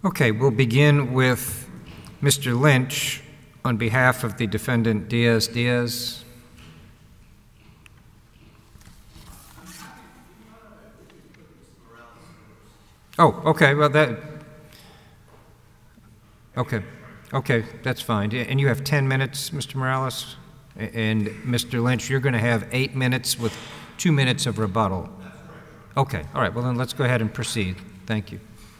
Okay, we'll begin with Mr. Lynch on behalf of the defendant Diaz-Diaz. Oh, okay, well okay, that's fine. And you have 10 minutes, Mr. Morales? And Mr. Lynch, you're going to have 8 minutes with 2 minutes of rebuttal. Okay, all right, well then let's go ahead and proceed. Thank you.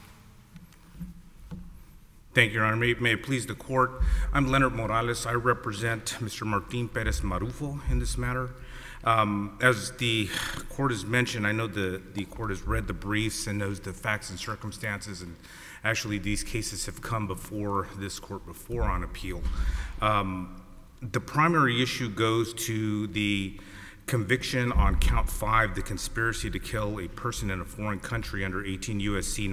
Thank you, Your Honor. May it please the court. I'm Leonard Morales. I represent Mr. Martin Perez Marufo in this matter. As the court has mentioned, I know the court has read the briefs and knows the facts and circumstances, and actually these cases have come before this court before on appeal. The primary issue goes to the conviction on count 5, the conspiracy to kill a person in a foreign country under 18 U.S.C.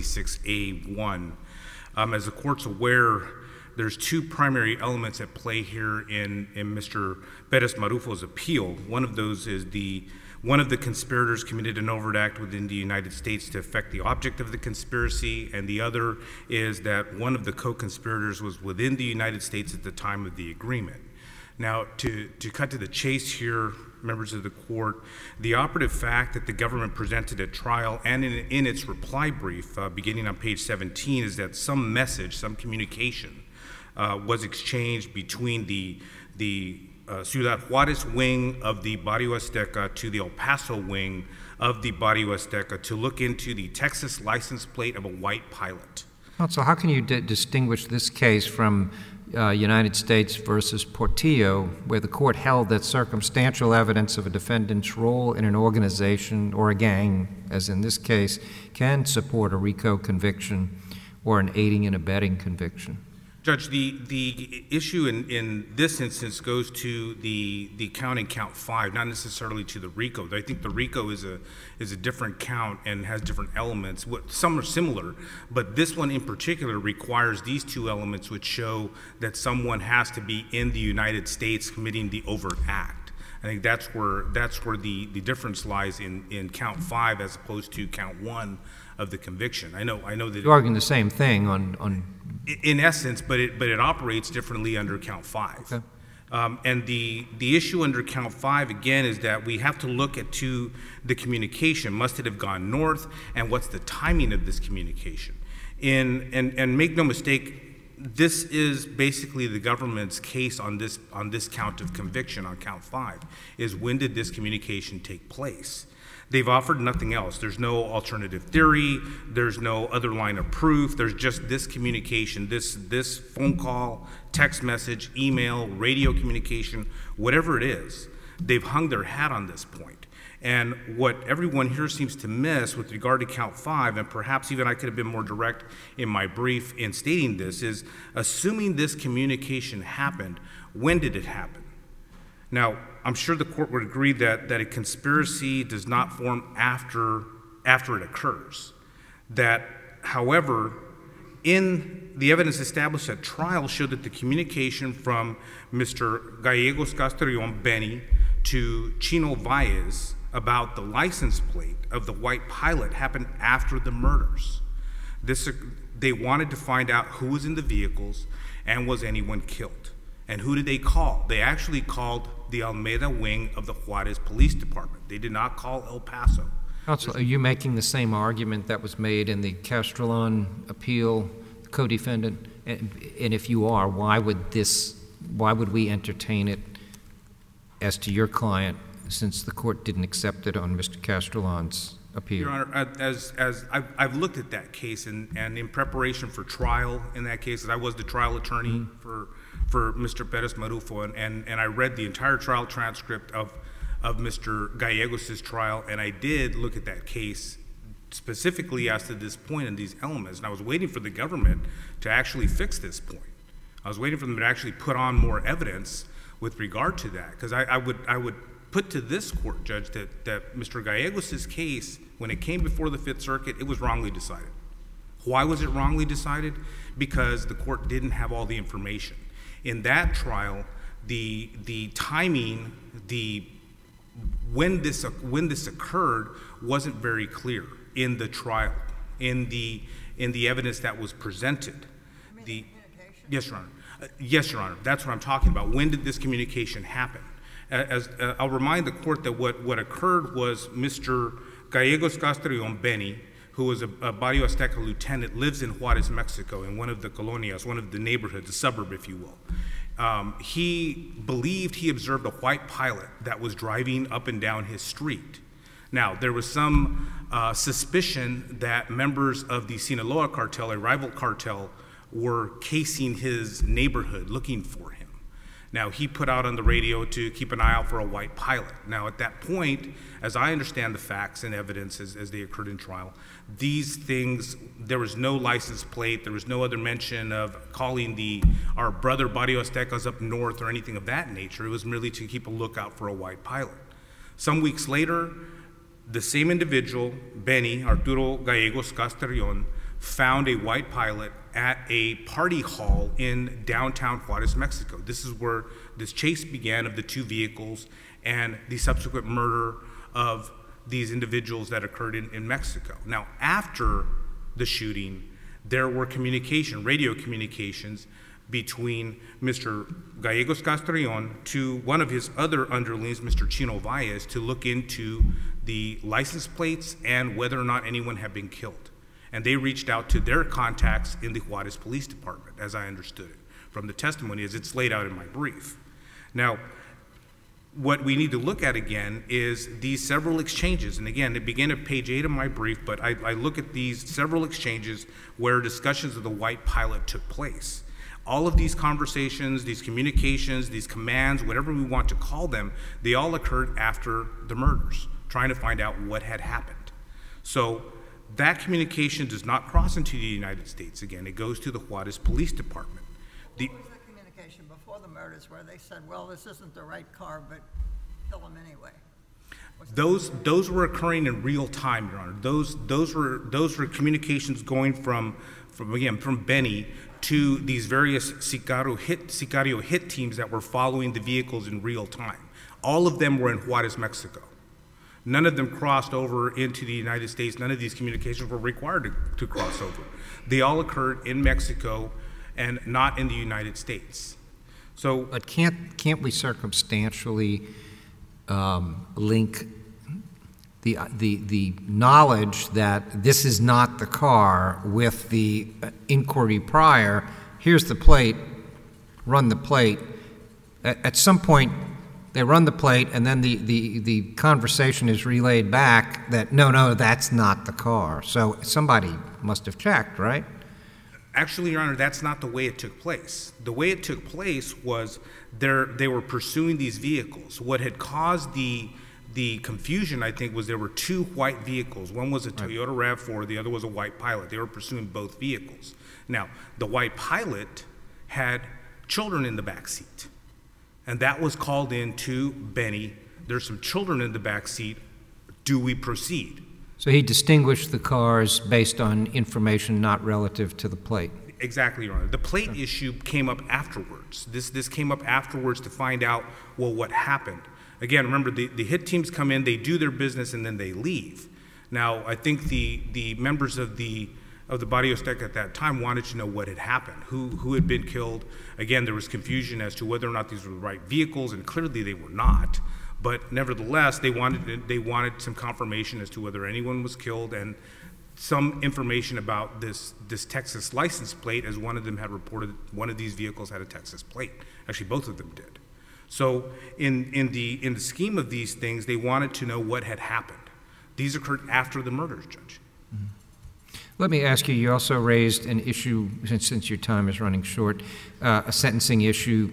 956A1. As the court's aware, there's two primary elements at play here in Mr. Perez Marufo's appeal. One of those is one of the conspirators committed an overt act within the United States to affect the object of the conspiracy, and the other is that one of the co-conspirators was within the United States at the time of the agreement. Now, to cut to the chase here, members of the court, the operative fact that the government presented at trial and in its reply brief, beginning on page 17, is that some message, some communication was exchanged between the Ciudad Juarez wing of the Barrio Azteca to the El Paso wing of the Barrio Azteca to look into the Texas license plate of a white pilot. Counsel, how can you distinguish this case from United States versus Portillo, where the court held that circumstantial evidence of a defendant's role in an organization or a gang, as in this case, can support a RICO conviction or an aiding and abetting conviction? Judge, the issue in this instance goes to the count in count 5, not necessarily to the RICO. I think the RICO is a different count and has different elements. Some are similar, but this one in particular requires these two elements, which show that someone has to be in the United States committing the overt act. I think that's where the difference lies in count 5 as opposed to count 1 of the conviction. I know that you're arguing the same thing on in essence, but it operates differently under count 5. Okay. And the issue under count 5 again is that we have to look at the communication. Must it have gone north, and what's the timing of this communication? And make no mistake, this is basically the government's case on this count of conviction on count 5, is when did this communication take place? They've offered nothing else. There's no alternative theory. There's no other line of proof. There's just this communication, this phone call, text message, email, radio communication, whatever it is. They've hung their hat on this point. And what everyone here seems to miss with regard to count 5, and perhaps even I could have been more direct in my brief in stating this, is assuming this communication happened, when did it happen? Now, I'm sure the court would agree that a conspiracy does not form after it occurs. That, however, in the evidence established at trial showed that the communication from Mr. Gallegos Castrillon Benny to Chino Valles about the license plate of the white pilot happened after the murders. They wanted to find out who was in the vehicles and was anyone killed. And who did they call? They actually called the Almeda wing of the Juarez Police Department. They did not call El Paso. Counsel, are you making the same argument that was made in the Castrillon appeal, co-defendant? And if you are, why would we entertain it as to your client, since the court didn't accept it on Mr. Castrillon's appeal? Your Honor, as I've looked at that case, and in preparation for trial in that case, I was the trial attorney for Mr. Perez Marufo, and I read the entire trial transcript of Mr. Gallegos' trial, and I did look at that case specifically as to this point and these elements, and I was waiting for the government to actually fix this point. I was waiting for them to actually put on more evidence with regard to that, because I would put to this court, Judge, that Mr. Gallegos' case, when it came before the Fifth Circuit, it was wrongly decided. Why was it wrongly decided? Because the court didn't have all the information. In that trial, the timing, when this occurred wasn't very clear in the trial. In the in the evidence that was presented. You mean the communication? Yes, Your Honor. Yes, Your Honor. That's what I'm talking about. When did this communication happen? I'll remind the court that what occurred was Mr. Gallegos Castrillon Benny, who was a Barrio Azteca lieutenant, lives in Juarez, Mexico, in one of the colonias, one of the neighborhoods, a suburb, if you will. He believed he observed a white pilot that was driving up and down his street. Now, there was some suspicion that members of the Sinaloa cartel, a rival cartel, were casing his neighborhood, looking for him. Now, he put out on the radio to keep an eye out for a white pilot. Now, at that point, as I understand the facts and evidence as they occurred in trial, these things, there was no license plate, there was no other mention of calling our brother Barrio Aztecas up north or anything of that nature. It was merely to keep a lookout for a white pilot. Some weeks later, the same individual, Benny, Arturo Gallegos Castrillon, found a white pilot at a party hall in downtown Juarez, Mexico. This is where this chase began of the two vehicles and the subsequent murder of these individuals that occurred in Mexico. Now, after the shooting, there were radio communications between Mr. Gallegos Castrillon to one of his other underlings, Mr. Chino Valles, to look into the license plates and whether or not anyone had been killed. And they reached out to their contacts in the Juarez Police Department, as I understood it from the testimony, as it's laid out in my brief. Now, what we need to look at again is these several exchanges. And again, it began at page 8 of my brief, but I look at these several exchanges where discussions of the white pilot took place. All of these conversations, these communications, these commands, whatever we want to call them, they all occurred after the murders, trying to find out what had happened. So that communication does not cross into the United States. Again, it goes to the Juarez Police Department. What was the communication before the murders where they said, well, this isn't the right car, but kill him anyway? Those were occurring in real time, Your Honor. Those were communications going from Benny to these various Sicario hit teams that were following the vehicles in real time. All of them were in Juarez, Mexico. None of them crossed over into the United States. None of these communications were required to cross over. They all occurred in Mexico and not in the United States. So, but can't we circumstantially link the knowledge that this is not the car with the inquiry prior? Here's the plate. Run the plate. At some point, they run the plate, and then the conversation is relayed back that, no, that's not the car. So somebody must have checked, right? Actually, Your Honor, that's not the way it took place. The way it took place was they were pursuing these vehicles. What had caused the confusion, I think, was there were two white vehicles. One was a Toyota RAV4, the other was a white Pilot. They were pursuing both vehicles. Now, the white Pilot had children in the back seat. And that was called in to Benny. There's some children in the back seat. Do we proceed? So he distinguished the cars based on information not relative to the plate. Exactly, Your Honor. The plate issue came up afterwards. This came up afterwards to find out, well, what happened. Again, remember, the hit teams come in, they do their business, and then they leave. Now, I think the members of the Barrio Azteca at that time wanted to know what had happened, who had been killed. Again, there was confusion as to whether or not these were the right vehicles, and clearly they were not. But nevertheless, they wanted some confirmation as to whether anyone was killed and some information about this Texas license plate, as one of them had reported one of these vehicles had a Texas plate. Actually, both of them did. So in the scheme of these things, they wanted to know what had happened. These occurred after the murders, Judge. Mm-hmm. Let me ask you, you also raised an issue, since your time is running short, a sentencing issue.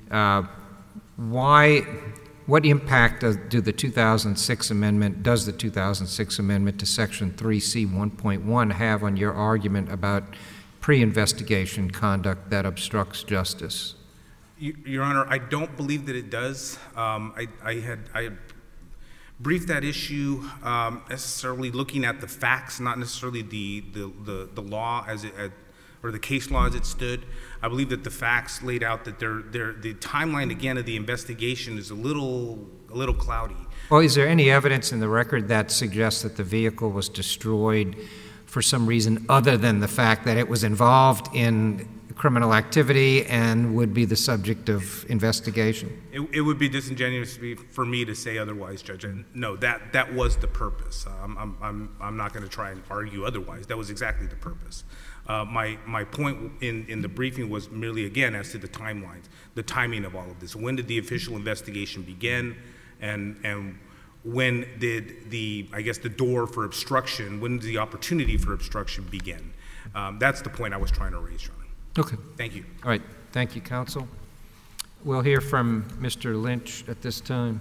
What impact does the 2006 amendment to Section 3C 1.1 have on your argument about pre-investigation conduct that obstructs justice? Your Honor, I don't believe that it does. I had briefed that issue, necessarily looking at the facts, not necessarily the law as it, or the case law as it stood. I believe that the facts laid out that the timeline again of the investigation is a little cloudy. Well, is there any evidence in the record that suggests that the vehicle was destroyed for some reason other than the fact that it was involved in criminal activity and would be the subject of investigation? It would be disingenuous for me to say otherwise, Judge. And no, that was the purpose. I'm not going to try and argue otherwise. That was exactly the purpose. My point in the briefing was merely, again, as to the timelines, the timing of all of this. When did the official investigation begin, and when did the door for obstruction, when did the opportunity for obstruction begin? That's the point I was trying to raise, Your Honor. Okay. Thank you. All right. Thank you, counsel. We'll hear from Mr. Lynch at this time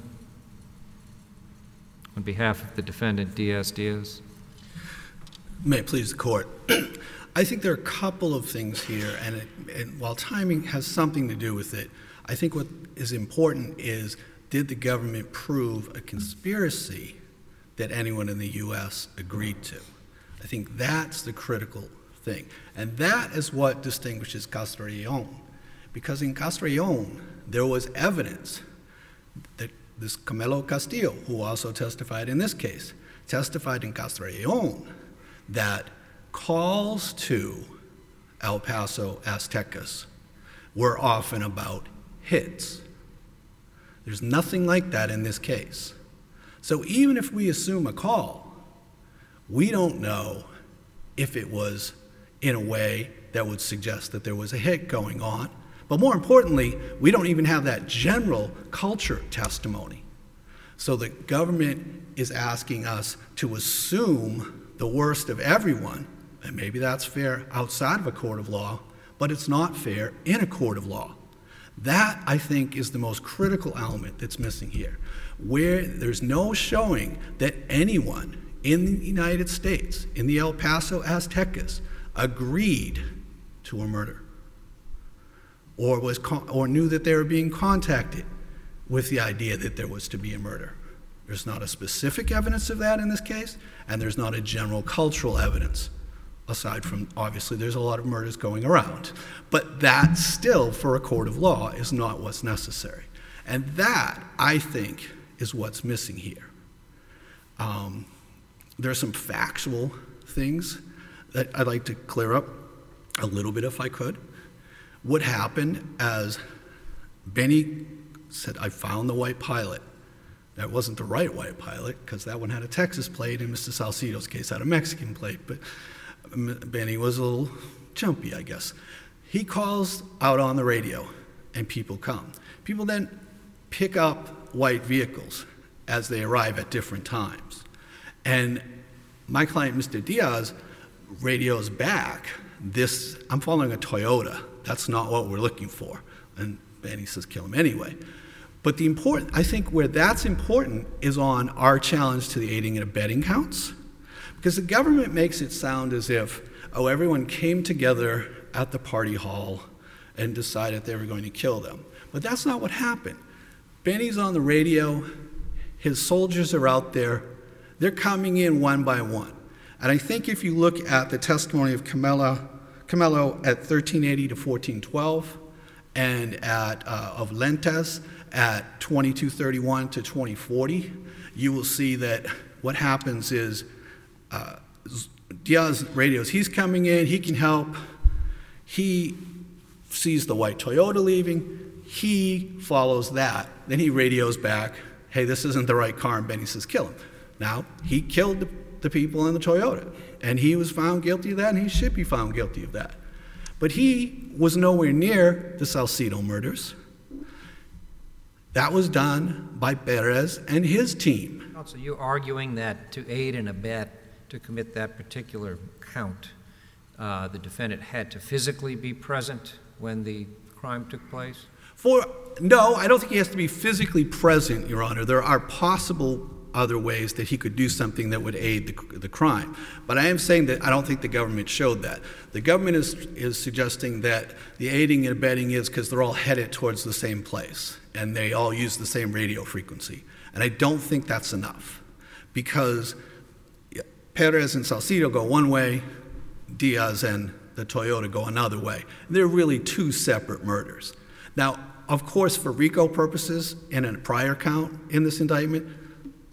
on behalf of the defendant, Diaz-Diaz. May it please the court. I think there are a couple of things here, and while timing has something to do with it, I think what is important is, did the government prove a conspiracy that anyone in the U.S. agreed to? I think that's the critical thing. And that is what distinguishes Castrillon. Because in Castrillon, there was evidence that this Camilo Castillo, who also testified in this case, testified in Castrillon that calls to El Paso Aztecas were often about hits. There's nothing like that in this case. So even if we assume a call, we don't know if it was in a way that would suggest that there was a hit going on. But more importantly, we don't even have that general culture testimony. So the government is asking us to assume the worst of everyone, and maybe that's fair outside of a court of law, but it's not fair in a court of law. That, I think, is the most critical element that's missing here, where there's no showing that anyone in the United States, in the El Paso Aztecas, agreed to a murder, or knew that they were being contacted with the idea that there was to be a murder. There's not a specific evidence of that in this case, and there's not a general cultural evidence, aside from, obviously, there's a lot of murders going around. But that still, for a court of law, is not what's necessary. And that, I think, is what's missing here. There are some factual things that I'd like to clear up a little bit if I could. What happened as Benny said, I found the white pilot. That wasn't the right white pilot, because that one had a Texas plate, and Mr. Salcido's case had a Mexican plate, but Benny was a little jumpy, I guess. He calls out on the radio, and people come. People then pick up white vehicles as they arrive at different times. And my client, Mr. Diaz, radios back, I'm following a Toyota. That's not what we're looking for. And Benny says, kill him anyway. But I think where that's important is on our challenge to the aiding and abetting counts. Because the government makes it sound as if, everyone came together at the party hall and decided they were going to kill them. But that's not what happened. Benny's on the radio, his soldiers are out there, they're coming in one by one. And I think if you look at the testimony of Camelo at 1380 to 1412, and of Lentes at 2231 to 2040, you will see that what happens is Diaz radios, he's coming in, he can help, he sees the white Toyota leaving, he follows that, then he radios back, hey, this isn't the right car, and Benny says, kill him. Now, he killed the people in the Toyota, and he was found guilty of that, and he should be found guilty of that. But he was nowhere near the Salcido murders. That was done by Perez and his team. Counsel, you're arguing that to aid and abet to commit that particular count, the defendant had to physically be present when the crime took place? No, I don't think he has to be physically present, Your Honor. There are possible other ways that he could do something that would aid the crime. But I am saying that I don't think the government showed that. The government is suggesting that the aiding and abetting is because they're all headed towards the same place, and they all use the same radio frequency. And I don't think that's enough, because Perez and Salcido go one way, Diaz and the Toyota go another way. They're really two separate murders. Now, of course, for RICO purposes, in a prior count in this indictment,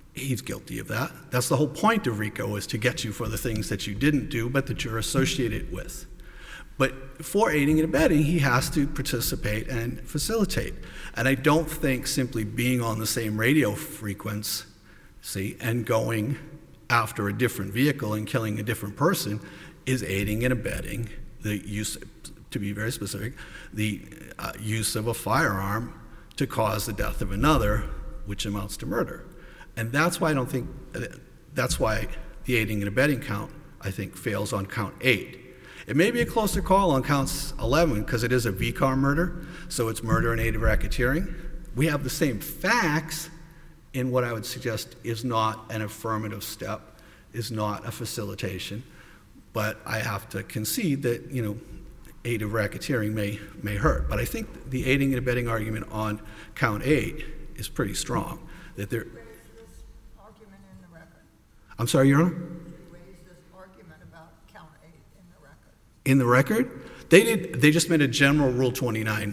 he's guilty of that. That's the whole point of RICO, is to get you for the things that you didn't do but that you're associated with. But for aiding and abetting, he has to participate and facilitate. And I don't think simply being on the same radio frequency and going after a different vehicle and killing a different person is aiding and abetting the use, to be very specific, the use of a firearm to cause the death of another, which amounts to murder. And that's why that's why the aiding and abetting count, I think, fails on count 8. It may be a closer call on counts 11 because it is a V-car murder, so it's murder and aid of racketeering. We have the same facts in what I would suggest is not an affirmative step, is not a facilitation, but I have to concede that, aid of racketeering may hurt. But I think the aiding and abetting argument on count 8 is pretty strong. That there. Raise this argument in the record. I'm sorry, Your Honor? Raise this argument about count 8 in the record. In the record? They did. They just made a general Rule 29,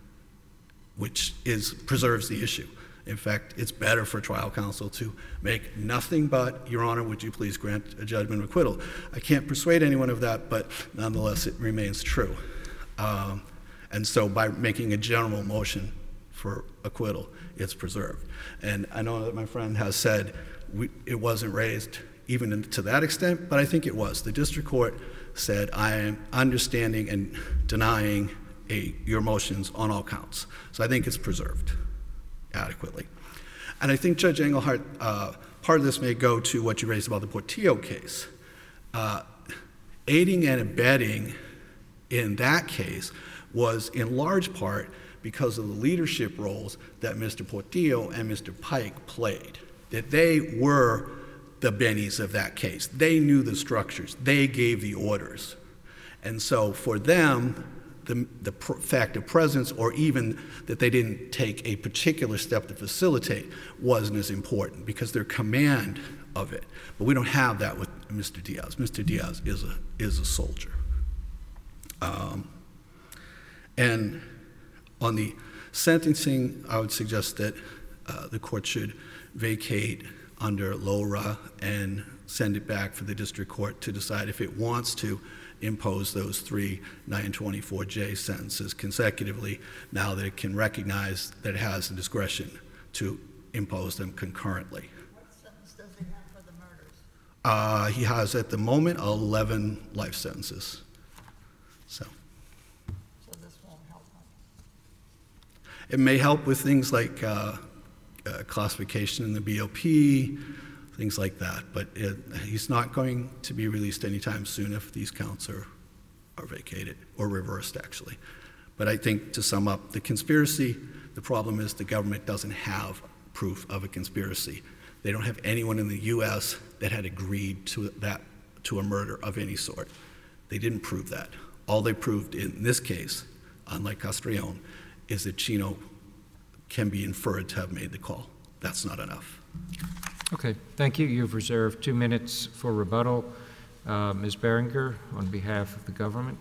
which preserves the issue. In fact, it's better for trial counsel to make nothing but, Your Honor, would you please grant a judgment of acquittal? I can't persuade anyone of that, but nonetheless, it remains true. And so by making a general motion for acquittal, it's preserved. And I know that my friend has said it wasn't raised even to that extent, but I think it was. The district court said, I am understanding and denying your motions on all counts. So I think it's preserved adequately. And I think, Judge Engelhardt, part of this may go to what you raised about the Portillo case. Aiding and abetting in that case was in large part because of the leadership roles that Mr. Portillo and Mr. Pike played, that they were the bennies of that case. They knew the structures. They gave the orders. And so for them, the fact of presence, or even that they didn't take a particular step to facilitate, wasn't as important because their command of it. But we don't have that with Mr. Diaz. Mr. Diaz is a soldier. And on the sentencing, I would suggest that the court should vacate under LORA and send it back for the district court to decide if it wants to impose those 3 924J sentences consecutively, now that it can recognize that it has the discretion to impose them concurrently. What sentence does he have for the murders? He has, at the moment, 11 life sentences. So this won't help him. it may help with things like classification in the BOP, things like that, but he's not going to be released anytime soon if these counts are vacated, or reversed, actually. But I think, to sum up, the conspiracy, the problem is the government doesn't have proof of a conspiracy. They don't have anyone in the U.S. that had agreed to a murder of any sort. They didn't prove that. All they proved in this case, unlike Castrillon, is that Chino can be inferred to have made the call. That's not enough. Okay, thank you. You've reserved 2 minutes for rebuttal. Ms. Berenger, on behalf of the government.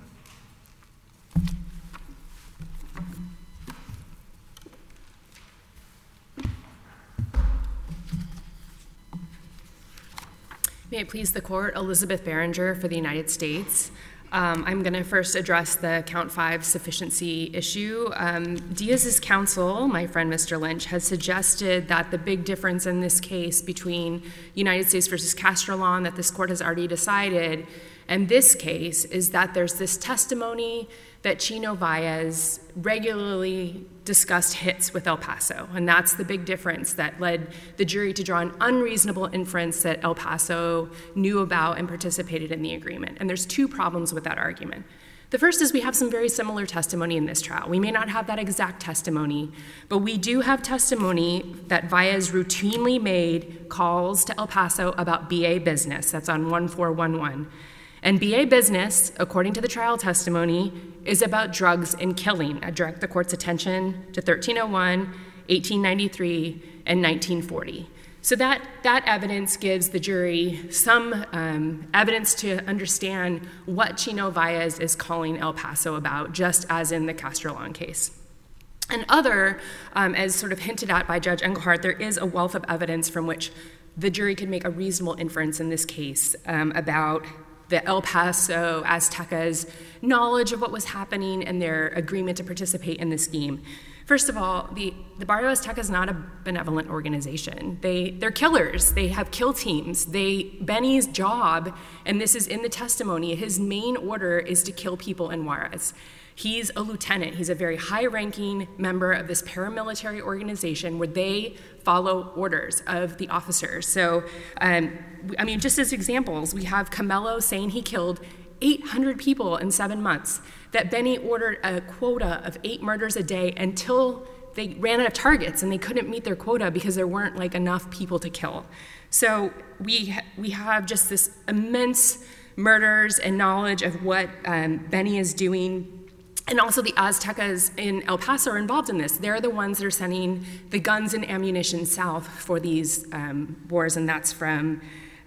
May it please the court, Elizabeth Berenger for the United States. I'm going to first address the count 5 sufficiency issue. Diaz's counsel, my friend Mr. Lynch, has suggested that the big difference in this case between United States versus Castrillon that this court has already decided and this case is that there's this testimony that Chino Baez regularly discussed hits with El Paso, and that's the big difference that led the jury to draw an unreasonable inference that El Paso knew about and participated in the agreement. And there's 2 problems with that argument. The first is we have some very similar testimony in this trial. We may not have that exact testimony, but we do have testimony that Baez routinely made calls to El Paso about BA business. That's on 1411. And BA business, according to the trial testimony, is about drugs and killing. I direct the court's attention to 1301, 1893, and 1940. So that evidence gives the jury some evidence to understand what Chino Baez is calling El Paso about, just as in the Castrillon case. And as sort of hinted at by Judge Engelhardt, there is a wealth of evidence from which the jury could make a reasonable inference in this case about the El Paso Aztecas' knowledge of what was happening and their agreement to participate in the scheme. First of all, the Barrio Azteca is not a benevolent organization. They're killers. They have kill teams. Benny's job, and this is in the testimony, his main order is to kill people in Juarez. He's a lieutenant. He's a very high-ranking member of this paramilitary organization where they follow orders of the officers. So, just as examples, we have Camelo saying he killed 800 people in 7 months, that Benny ordered a quota of 8 murders a day until they ran out of targets and they couldn't meet their quota because there weren't enough people to kill. So we have just this immense murders and knowledge of what Benny is doing. And also the Aztecas in El Paso are involved in this. They're the ones that are sending the guns and ammunition south for these wars, and that's from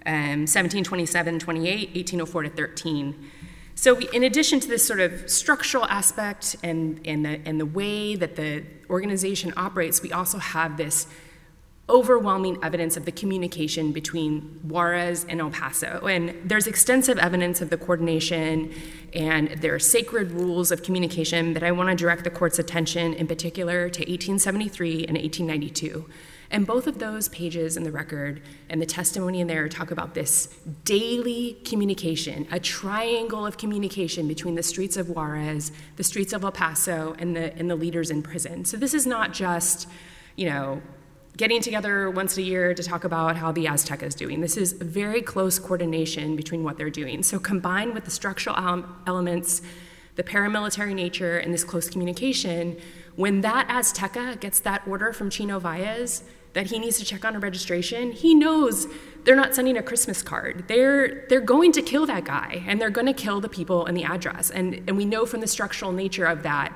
1727, 28, 1804 to 13. So in addition to this sort of structural aspect and the way that the organization operates, we also have this overwhelming evidence of the communication between Juarez and El Paso. And there's extensive evidence of the coordination, and there are sacred rules of communication that I want to direct the court's attention in particular to 1873 and 1892. And both of those pages in the record and the testimony in there talk about this daily communication, a triangle of communication between the streets of Juarez, the streets of El Paso, and the leaders in prison. So this is not just, getting together once a year to talk about how the Azteca is doing. This is very close coordination between what they're doing. So combined with the structural elements, the paramilitary nature, and this close communication, when that Azteca gets that order from Chino Valles that he needs to check on a registration, he knows they're not sending a Christmas card. They're going to kill that guy, and they're going to kill the people in the address. And we know from the structural nature of that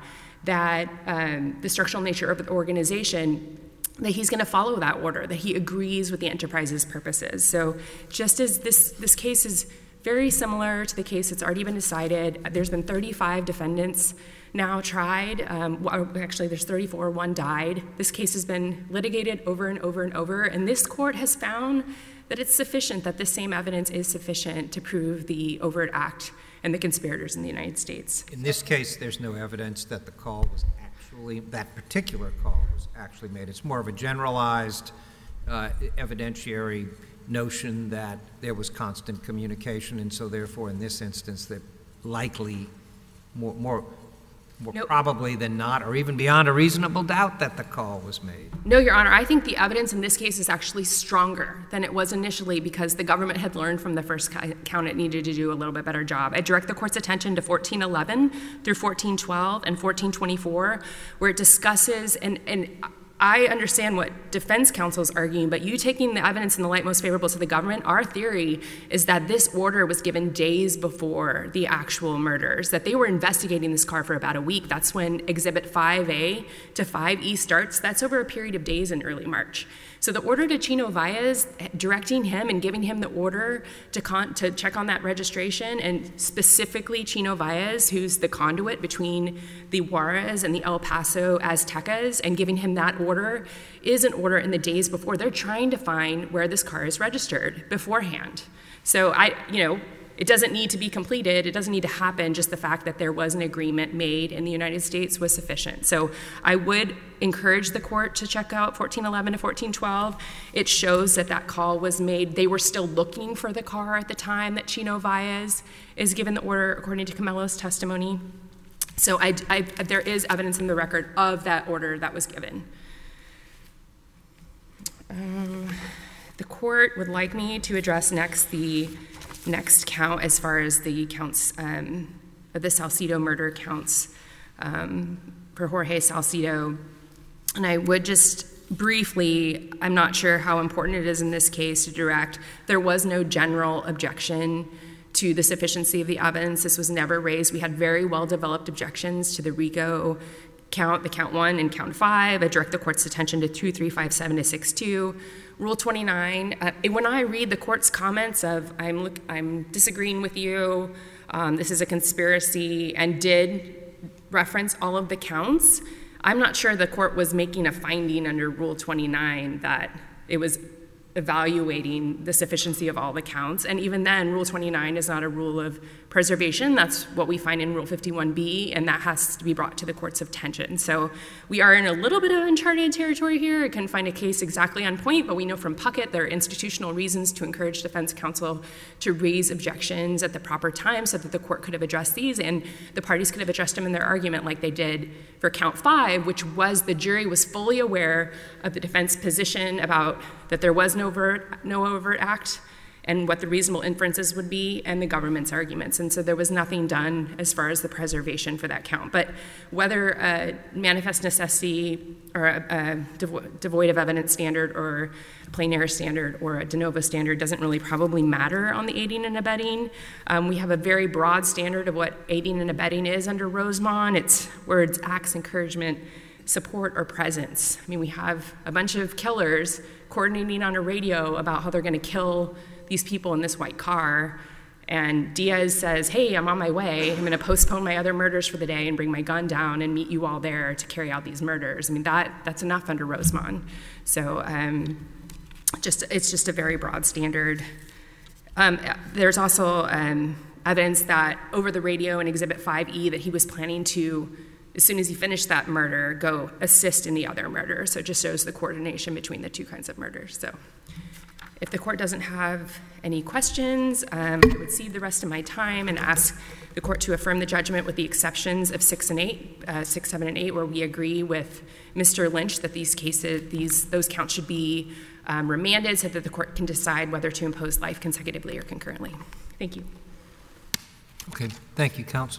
the structural nature of the organization, that he's going to follow that order, that he agrees with the enterprise's purposes. So just as this case is very similar to the case that's already been decided, there's been 35 defendants now tried. Actually, there's 34, one died. This case has been litigated over and over and over, and this court has found that it's sufficient, that the same evidence is sufficient to prove the overt act and the conspirators in the United States. In this case, there's no evidence that the call was that particular call was actually made. It's more of a generalized evidentiary notion that there was constant communication, and so therefore in this instance that likely more Nope. Probably than not, or even beyond a reasonable doubt, that the call was made. No, Your Honor, I think the evidence in this case is actually stronger than it was initially because the government had learned from the first count it needed to do a little bit better job. I direct the court's attention to 1411 through 1412 and 1424, where it discusses, and I understand what defense counsel is arguing, but you taking the evidence in the light most favorable to the government, our theory is that this order was given days before the actual murders, that they were investigating this car for about a week. That's when Exhibit 5A to 5E starts. That's over a period of days in early March. So the order to Chino Valles, directing him and giving him the order to check on that registration, and specifically Chino Valles, who's the conduit between the Juarez and the El Paso Aztecas, and giving him that order is an order in the days before. They're trying to find where this car is registered beforehand. So it doesn't need to be completed. It doesn't need to happen. Just the fact that there was an agreement made in the United States was sufficient. So I would encourage the court to check out 1411 to 1412. It shows that call was made. They were still looking for the car at the time that Chino Valles is given the order, according to Camelo's testimony. So there is evidence in the record of that order that was given. The court would like me to address next the next count as far as the counts of the Salcido murder counts for Jorge Salcido. And I would just briefly, I'm not sure how important it is in this case to direct, there was no general objection to the sufficiency of the evidence. This was never raised. We had very well-developed objections to the RICO count, the count 1 and count 5. I direct the court's attention to 2, 3, 5, 7 to 6, 2. Rule 29, when I read the court's comments of I'm disagreeing with you, this is a conspiracy, and did reference all of the counts, I'm not sure the court was making a finding under Rule 29 that it was evaluating the sufficiency of all the counts. And even then, Rule 29 is not a rule of preservation. That's what we find in Rule 51B, and that has to be brought to the court's attention. So we are in a little bit of uncharted territory here. I couldn't find a case exactly on point, but we know from Puckett there are institutional reasons to encourage defense counsel to raise objections at the proper time so that the court could have addressed these, and the parties could have addressed them in their argument like they did for count 5, which was the jury was fully aware of the defense position about that there was no overt act and what the reasonable inferences would be, and the government's arguments. And so there was nothing done as far as the preservation for that count. But whether a manifest necessity or a devoid of evidence standard or a plain error standard or a de novo standard doesn't really probably matter on the aiding and abetting. We have a very broad standard of what aiding and abetting is under Rosemont. It's words, acts, encouragement, support, or presence. I mean, we have a bunch of killers coordinating on a radio about how they're going to kill these people in this white car, and Diaz says, hey, I'm on my way. I'm going to postpone my other murders for the day and bring my gun down and meet you all there to carry out these murders. I mean, that's enough under Rosemont. So it's just a very broad standard. There's also evidence that over the radio in Exhibit 5E that he was planning to, as soon as he finished that murder, go assist in the other murder. So it just shows the coordination between the two kinds of murders. So if the court doesn't have any questions, I would cede the rest of my time and ask the court to affirm the judgment with the exceptions of 6 and 8, 6, 7, and 8, where we agree with Mr. Lynch that those counts should be remanded so that the court can decide whether to impose life consecutively or concurrently. Thank you. Okay, thank you, counsel.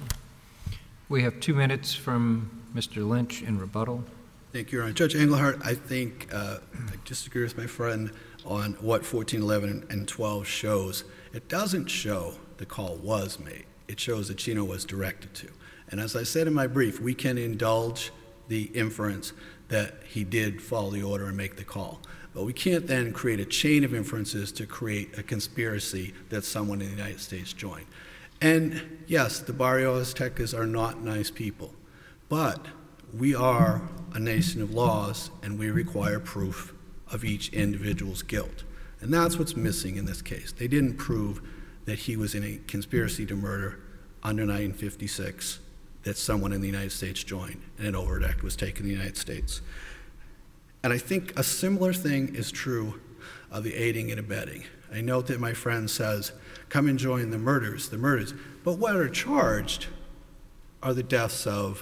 We have 2 minutes from Mr. Lynch in rebuttal. Thank you, Your Honor. Judge Englehart, I think I disagree with my friend on what 14, 11, and 12 shows. It doesn't show the call was made. It shows that Chino was directed to. And as I said in my brief, we can indulge the inference that he did follow the order and make the call. But we can't then create a chain of inferences to create a conspiracy that someone in the United States joined. And yes, the Barrio Aztecas are not nice people, but we are a nation of laws and we require proof of each individual's guilt. And that's what's missing in this case. They didn't prove that he was in a conspiracy to murder under 1956, that someone in the United States joined and an overt act was taken in the United States. And I think a similar thing is true of the aiding and abetting. I note that my friend says, come and join the murders. But what are charged are the deaths of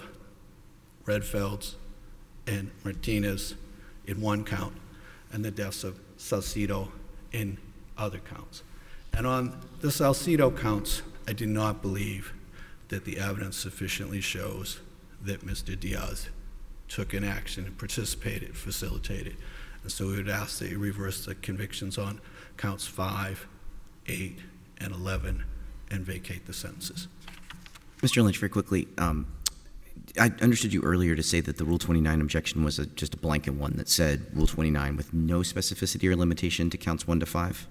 Redfelds and Martinez in one count, and the deaths of Salcido in other counts. And on the Salcido counts, I do not believe that the evidence sufficiently shows that Mr. Diaz took an action and participated, facilitated. And so we would ask that you reverse the convictions on counts 5, 8, and 11 and vacate the sentences. Mr. Lynch, very quickly, I understood you earlier to say that the Rule 29 objection was just a blanket one that said Rule 29 with no specificity or limitation to counts 1 to 5?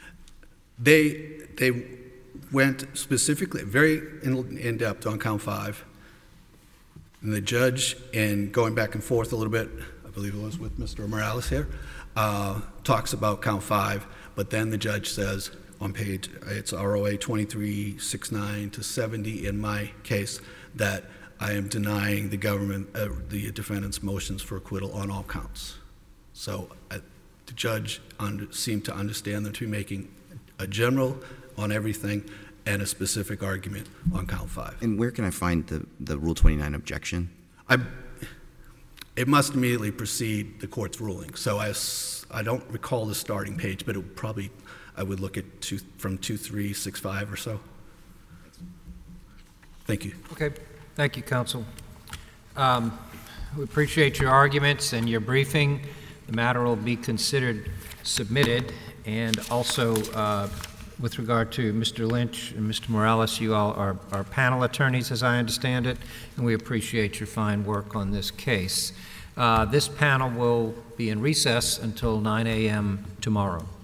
They went specifically, very in depth on count 5. And the judge, in going back and forth a little bit, I believe it was with Mr. Morales here, talks about count 5, but then the judge says on page, it's ROA 2369 to 70 in my case, that I am denying the government, the defendant's motions for acquittal on all counts. So the judge seemed to understand them to be making a general on everything and a specific argument on count 5. And where can I find the Rule 29 objection? It must immediately precede the court's ruling. So I don't recall the starting page, but it probably, I would look at from 2365 or so. Thank you. Okay. Thank you, counsel. We appreciate your arguments and your briefing. The matter will be considered submitted. And also, with regard to Mr. Lynch and Mr. Morales, you all are panel attorneys, as I understand it, and we appreciate your fine work on this case. This panel will be in recess until 9 a.m. tomorrow.